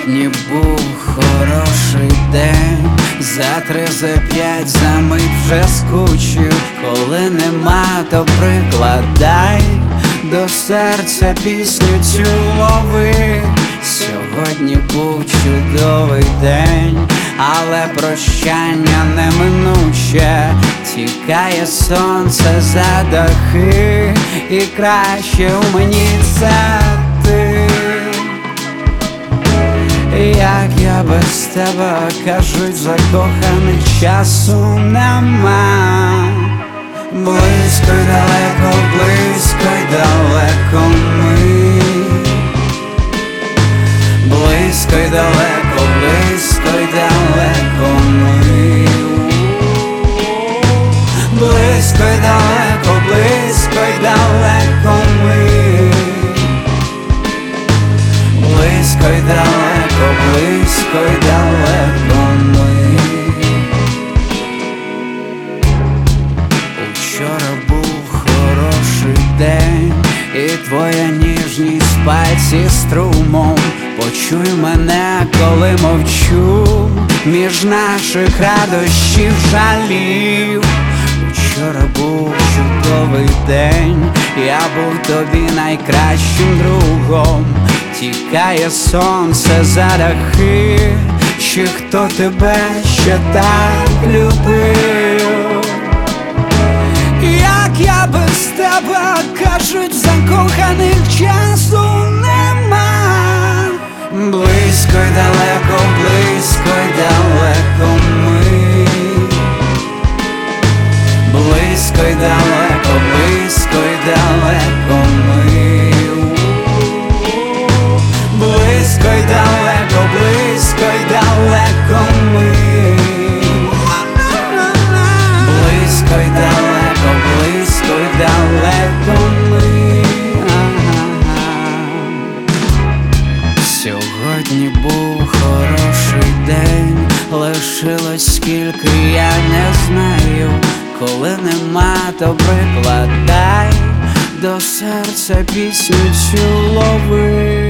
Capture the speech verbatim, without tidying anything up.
Сьогодні був хороший день, за три, за п'ять, за мить вже скучив. Коли нема, то прикладай до серця пісню цю лови. Сьогодні був чудовий день, але прощання неминуче. Тікає сонце за дахи, і краще у мені це ти. Як я без тебе, кажуть, закоханих часу нема. Близько й далеко, близько й далеко ми. Близько й далеко, близько й далеко ми. Близько й далеко, близько й далеко ми. Близько й далеко, близько й далеко ми. Учора був хороший день, і твоя ніжність в пальці струмом. Почуй мене, коли мовчу, між наших радощів жалів. Вчора був чудовий день, я був тобі найкращим другом. Тікає сонце за дахи, чи хто тебе ще так любив? Як я без тебе, кажуть, закоханих часу нема. Близько й далеко, близько й далеко ми. Близько й далеко, близько й далеко ми. Близько й далеко, близько й далеко ми. Близько й далеко, близько й далеко ми. Сьогодні був хороший день, лишилось скільки, я не знаю. Коли нема, то прикладай до серця пісню цю лови.